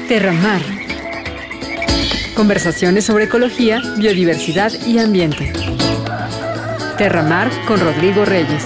Terramar. Conversaciones sobre ecología, biodiversidad y ambiente. Terramar con Rodrigo Reyes.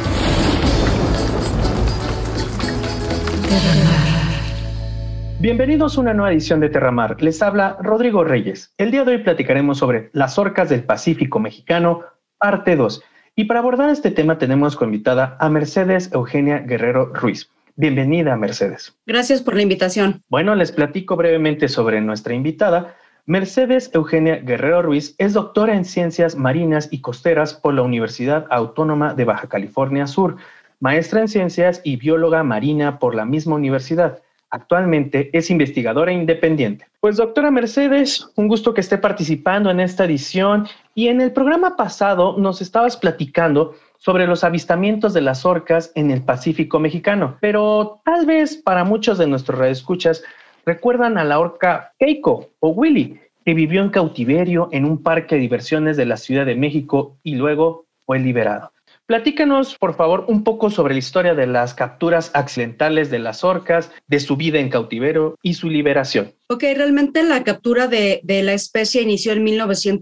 Bienvenidos a una nueva edición de Terramar. Les habla Rodrigo Reyes. El día de hoy platicaremos sobre las orcas del Pacífico mexicano, parte 2. Y para abordar este tema tenemos como invitada a Mercedes Eugenia Guerrero Ruiz. Bienvenida, Mercedes. Gracias por la invitación. Bueno, les platico brevemente sobre nuestra invitada. Mercedes Eugenia Guerrero Ruiz es doctora en Ciencias Marinas y Costeras por la Universidad Autónoma de Baja California Sur, maestra en Ciencias y bióloga marina por la misma universidad. Actualmente es investigadora independiente. Pues doctora Mercedes, un gusto que esté participando en esta edición, y en el programa pasado nos estabas platicando sobre los avistamientos de las orcas en el Pacífico mexicano, pero tal vez para muchos de nuestros radioescuchas recuerdan a la orca Keiko o Willy, que vivió en cautiverio en un parque de diversiones de la Ciudad de México y luego fue liberado. Platícanos, por favor, un poco sobre la historia de las capturas accidentales de las orcas, de su vida en cautiverio y su liberación. Ok, realmente la captura de la especie inició en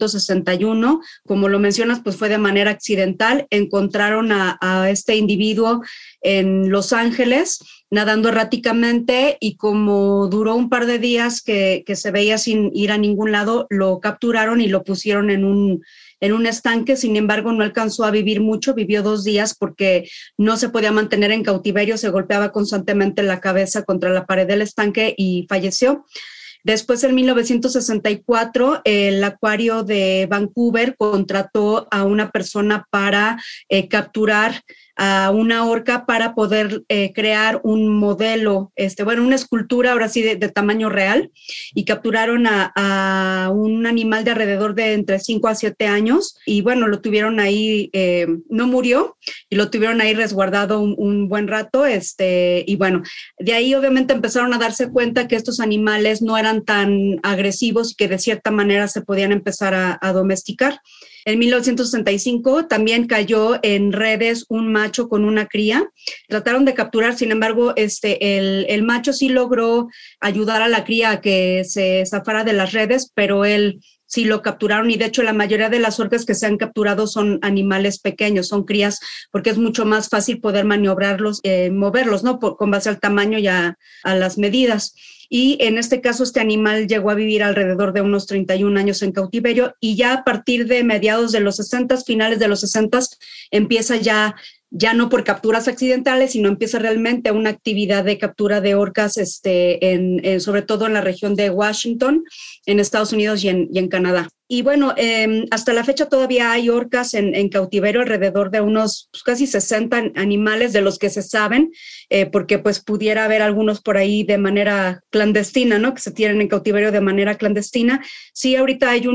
1961. Como lo mencionas, pues fue de manera accidental. Encontraron a este individuo en Los Ángeles nadando erráticamente, y como duró un par de días que se veía sin ir a ningún lado, lo capturaron y lo pusieron en un estanque. Sin embargo, no alcanzó a vivir mucho, vivió 2 días porque no se podía mantener en cautiverio, se golpeaba constantemente la cabeza contra la pared del estanque y falleció. Después, en 1964, el Acuario de Vancouver contrató a una persona para capturar a una orca para poder crear un modelo, una escultura ahora sí de tamaño real, y capturaron a un animal de alrededor de entre 5 a 7 años, y bueno, lo tuvieron ahí, no murió, y lo tuvieron ahí resguardado un buen rato, y bueno, de ahí obviamente empezaron a darse cuenta que estos animales no eran tan agresivos y que de cierta manera se podían empezar a domesticar. En 1965 también cayó en redes un macho con una cría. Trataron de capturar, sin embargo, el macho sí logró ayudar a la cría a que se zafara de las redes, pero él sí lo capturaron, y de hecho la mayoría de las orcas que se han capturado son animales pequeños, son crías, porque es mucho más fácil poder maniobrarlos, moverlos, ¿no? Con base al tamaño y a las medidas. Y en este caso este animal llegó a vivir alrededor de unos 31 años en cautiverio, y ya a partir de mediados de los 60, finales de los 60, empieza ya no por capturas accidentales, sino empieza realmente una actividad de captura de orcas, sobre todo en la región de Washington, en Estados Unidos y en Canadá. Y bueno, hasta la fecha todavía hay orcas en cautiverio, alrededor de unos casi 60 animales de los que se saben, porque pues pudiera haber algunos por ahí de manera clandestina, ¿no? Que se tienen en cautiverio de manera clandestina. Sí, ahorita hay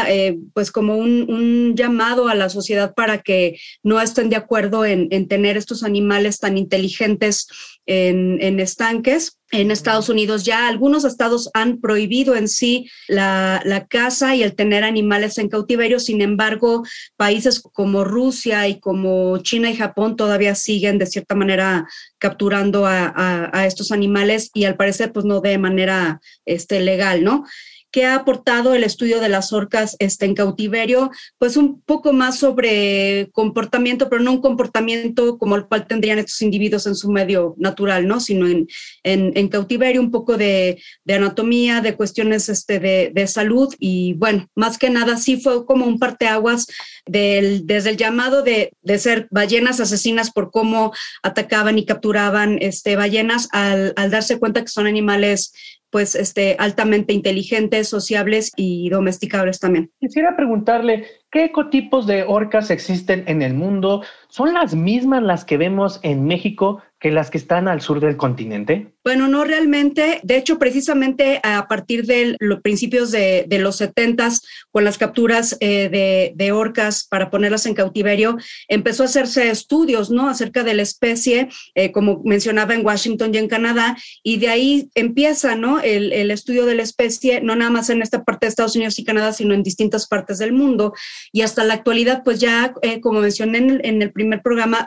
como un llamado a la sociedad para que no estén de acuerdo en tener estos animales tan inteligentes en estanques. En Estados Unidos ya algunos estados han prohibido en sí la caza y el tener animales en cautiverio. Sin embargo, países como Rusia y como China y Japón todavía siguen de cierta manera capturando a estos animales, y al parecer pues no de manera legal, ¿no? ¿Qué ha aportado el estudio de las orcas en cautiverio? Pues un poco más sobre comportamiento, pero no un comportamiento como el cual tendrían estos individuos en su medio natural, ¿no? Sino en cautiverio, un poco de anatomía, de cuestiones de salud, y bueno, más que nada sí fue como un parteaguas desde el llamado de ser ballenas asesinas por cómo atacaban y capturaban ballenas, al darse cuenta que son animales pues altamente inteligentes, sociables y domesticables también. Quisiera preguntarle, ¿qué ecotipos de orcas existen en el mundo? ¿Son las mismas las que vemos en México que las que están al sur del continente? Bueno, no realmente. De hecho, precisamente a partir de los principios de los 70s, con las capturas de orcas para ponerlas en cautiverio, empezó a hacerse estudios, ¿no? Acerca de la especie, como mencionaba, en Washington y en Canadá, y de ahí empieza, ¿no? El estudio de la especie, no nada más en esta parte de Estados Unidos y Canadá, sino en distintas partes del mundo. Y hasta la actualidad, pues ya, como mencioné en el primer programa, hay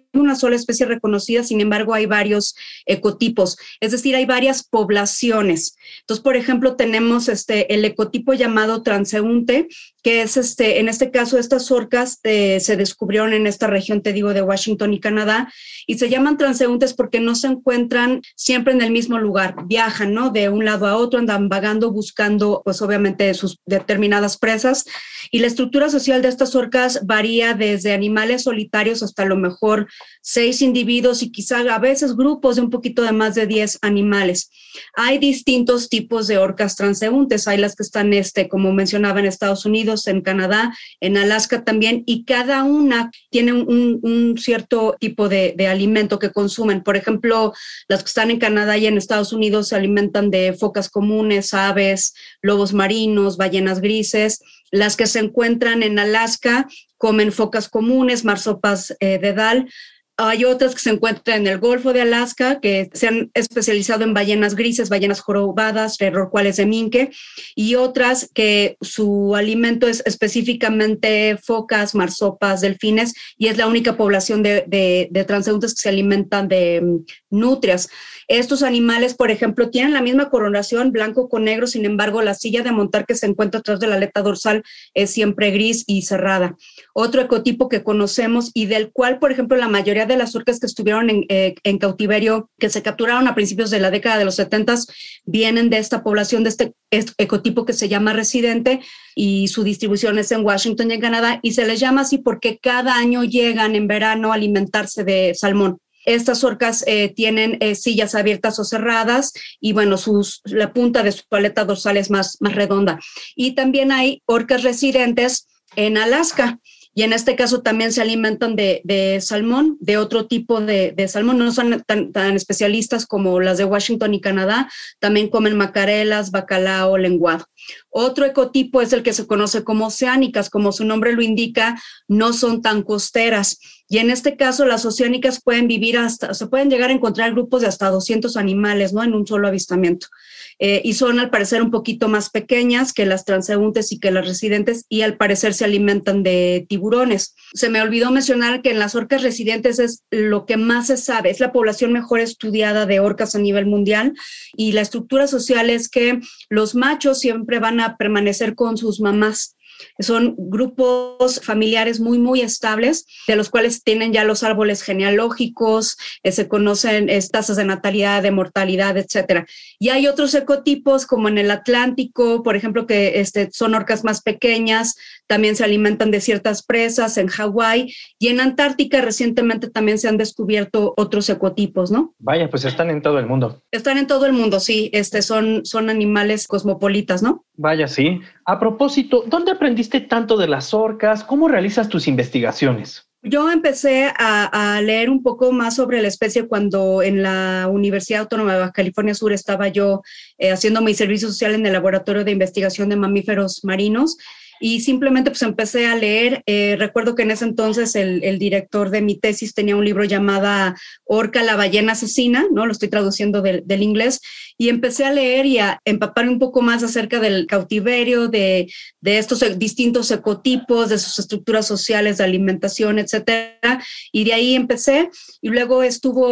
una sola especie reconocida, sin embargo hay varios ecotipos, es decir, hay varias poblaciones. Entonces, por ejemplo, tenemos el ecotipo llamado transeúnte, que es en este caso estas orcas se descubrieron en esta región, te digo, de Washington y Canadá, y se llaman transeúntes porque no se encuentran siempre en el mismo lugar, viajan, ¿no? De un lado a otro, andan vagando, buscando, pues obviamente sus determinadas presas, y la estructura social de estas orcas varía desde animales solitarios hasta a lo mejor 6 individuos y quizá a veces grupos de un poquito de más de 10 animales. Hay distintos tipos de orcas transeúntes, hay las que están, como mencionaba, en Estados Unidos, en Canadá, en Alaska también, y cada una tiene un cierto tipo de alimento que consumen. Por ejemplo, las que están en Canadá y en Estados Unidos se alimentan de focas comunes, aves, lobos marinos, ballenas grises. Las que se encuentran en Alaska comen focas comunes, marsopas dedal. Hay otras que se encuentran en el Golfo de Alaska, que se han especializado en ballenas grises, ballenas jorobadas, rorcuales de minke, y otras que su alimento es específicamente focas, marsopas, delfines, y es la única población de transeúntes que se alimentan de nutrias. Estos animales, por ejemplo, tienen la misma coloración, blanco con negro, sin embargo, la silla de montar que se encuentra atrás de la aleta dorsal es siempre gris y cerrada. Otro ecotipo que conocemos y del cual, por ejemplo, la mayoría de las orcas que estuvieron en cautiverio, que se capturaron a principios de la década de los 70, vienen de esta población, de este ecotipo que se llama residente, y su distribución es en Washington y en Canadá, y se les llama así porque cada año llegan en verano a alimentarse de salmón. Estas orcas tienen sillas abiertas o cerradas y, bueno, la punta de su aleta dorsal es más redonda. Y también hay orcas residentes en Alaska, y en este caso también se alimentan de salmón, de otro tipo de salmón. No son tan especialistas como las de Washington y Canadá. También comen macarelas, bacalao, lenguado. Otro ecotipo es el que se conoce como oceánicas. Como su nombre lo indica, no son tan costeras. Y en este caso, las oceánicas pueden vivir se pueden llegar a encontrar grupos de hasta 200 animales, ¿no? En un solo avistamiento. Y son al parecer un poquito más pequeñas que las transeúntes y que las residentes, y al parecer se alimentan de tiburones. Se me olvidó mencionar que en las orcas residentes es lo que más se sabe, es la población mejor estudiada de orcas a nivel mundial, y la estructura social es que los machos siempre van a permanecer con sus mamás. Son grupos familiares muy, muy estables, de los cuales tienen ya los árboles genealógicos, se conocen tasas de natalidad, de mortalidad, etcétera. Y hay otros ecotipos, como en el Atlántico, por ejemplo, que son orcas más pequeñas, también se alimentan de ciertas presas, en Hawái, y en Antártica recientemente también se han descubierto otros ecotipos, ¿no? Vaya, pues están en todo el mundo. Están en todo el mundo, sí, son animales cosmopolitas, ¿no? Vaya, sí. A propósito, ¿dónde aprendiste tanto de las orcas? ¿Cómo realizas tus investigaciones? Yo empecé a leer un poco más sobre la especie cuando en la Universidad Autónoma de Baja California Sur estaba yo haciendo mi servicio social en el Laboratorio de Investigación de Mamíferos Marinos. Y simplemente pues empecé a leer. Recuerdo que en ese entonces el director de mi tesis tenía un libro llamado Orca, la ballena asesina, ¿no? Lo estoy traduciendo del inglés, y empecé a leer y a empaparme un poco más acerca del cautiverio, de estos distintos ecotipos, de sus estructuras sociales, de alimentación, etcétera. Y de ahí empecé, y luego estuvo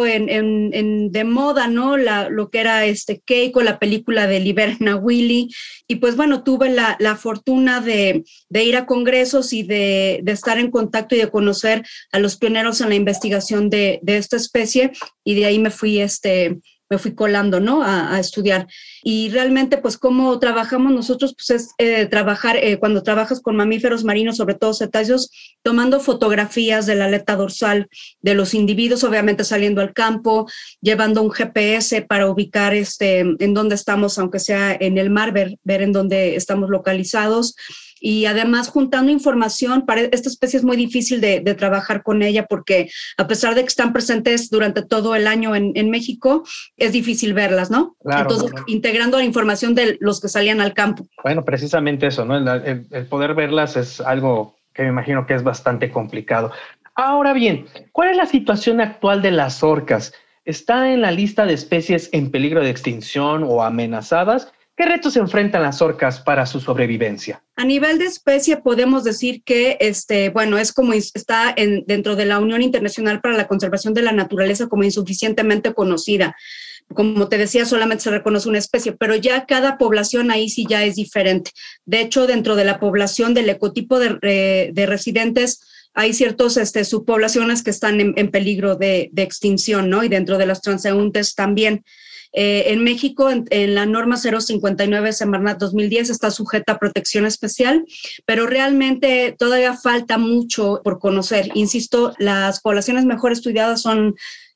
de moda, ¿no? Lo que era Keiko, la película de Liberna Willy, y pues bueno, tuve la fortuna de ir a congresos y de estar en contacto y de conocer a los pioneros en la investigación de esta especie, y de ahí me fui colando, ¿no? A estudiar. Y realmente, pues, cómo trabajamos nosotros, pues es trabajar, cuando trabajas con mamíferos marinos, sobre todo cetáceos, tomando fotografías de la aleta dorsal de los individuos, obviamente saliendo al campo, llevando un GPS para ubicar en dónde estamos, aunque sea en el mar, ver en dónde estamos localizados. Y además juntando información. Para esta especie es muy difícil de trabajar con ella porque a pesar de que están presentes durante todo el año en México, es difícil verlas, ¿no? Claro, entonces, integrando la información de los que salían al campo. Bueno, precisamente eso, ¿no? El poder verlas es algo que me imagino que es bastante complicado. Ahora bien, ¿cuál es la situación actual de las orcas? ¿Está en la lista de especies en peligro de extinción o amenazadas? ¿Qué retos enfrentan las orcas para su sobrevivencia? A nivel de especie podemos decir que es como está dentro de la Unión Internacional para la Conservación de la Naturaleza como insuficientemente conocida. Como te decía, solamente se reconoce una especie, pero ya cada población ahí sí ya es diferente. De hecho, dentro de la población del ecotipo de residentes, hay ciertos subpoblaciones que están en peligro de extinción, ¿no? Y dentro de las transeúntes también. En México, en la norma 059 Semarnat 2010 está sujeta a protección especial, pero realmente todavía falta mucho por conocer. Insisto, las poblaciones mejor estudiadas son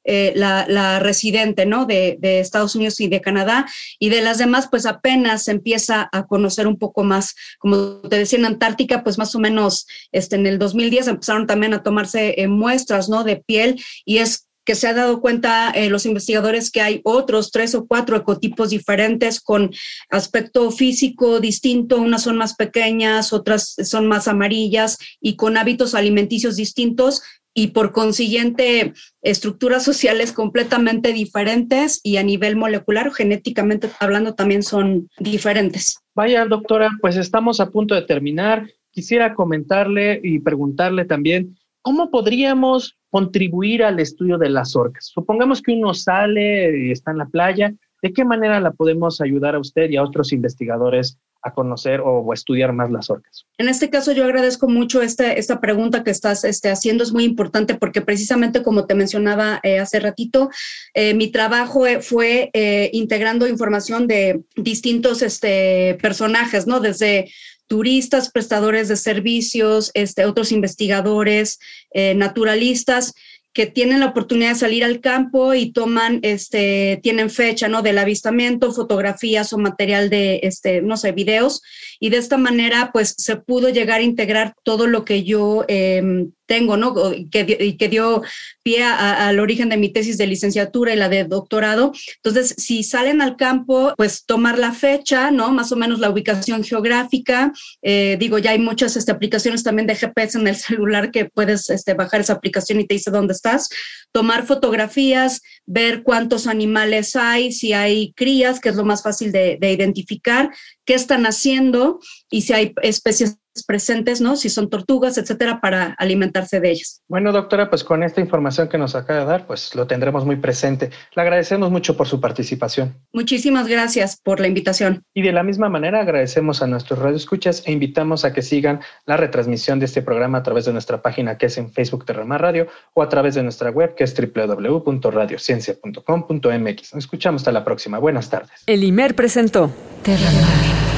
la residente, ¿no? de Estados Unidos y de Canadá, y de las demás pues apenas se empieza a conocer un poco más. Como te decía, en Antártica pues más o menos en el 2010 empezaron también a tomarse muestras, ¿no? de piel, y es que se ha dado cuenta los investigadores que hay otros 3 o 4 ecotipos diferentes con aspecto físico distinto, unas son más pequeñas, otras son más amarillas y con hábitos alimenticios distintos y por consiguiente estructuras sociales completamente diferentes y a nivel molecular o genéticamente hablando también son diferentes. Vaya, doctora, pues estamos a punto de terminar. Quisiera comentarle y preguntarle también, ¿cómo podríamos contribuir al estudio de las orcas? Supongamos que uno sale y está en la playa, ¿de qué manera la podemos ayudar a usted y a otros investigadores a conocer o estudiar más las orcas? En este caso yo agradezco mucho esta pregunta que estás haciendo, es muy importante porque precisamente como te mencionaba hace ratito, mi trabajo fue integrando información de distintos personajes, ¿no? Desde turistas, prestadores de servicios, otros investigadores, naturalistas, que tienen la oportunidad de salir al campo y tienen fecha, ¿no? del avistamiento, fotografías o material de, videos. Y de esta manera, pues, se pudo llegar a integrar todo lo que yo tengo, ¿no? Que dio pie al origen de mi tesis de licenciatura y la de doctorado. Entonces, si salen al campo, pues tomar la fecha, ¿no? Más o menos la ubicación geográfica. Ya hay muchas aplicaciones también de GPS en el celular que puedes bajar esa aplicación y te dice dónde estás. Tomar fotografías, ver cuántos animales hay, si hay crías, que es lo más fácil de identificar, qué están haciendo y si hay especies presentes, ¿no? Si son tortugas, etcétera, para alimentarse de ellas. Bueno, doctora, pues con esta información que nos acaba de dar, pues lo tendremos muy presente. Le agradecemos mucho por su participación. Muchísimas gracias por la invitación. Y de la misma manera agradecemos a nuestros radioescuchas e invitamos a que sigan la retransmisión de este programa a través de nuestra página que es en Facebook Terramar Radio o a través de nuestra web que es www.radiociencia.com.mx. Nos escuchamos hasta la próxima. Buenas tardes. El IMER presentó Terramar.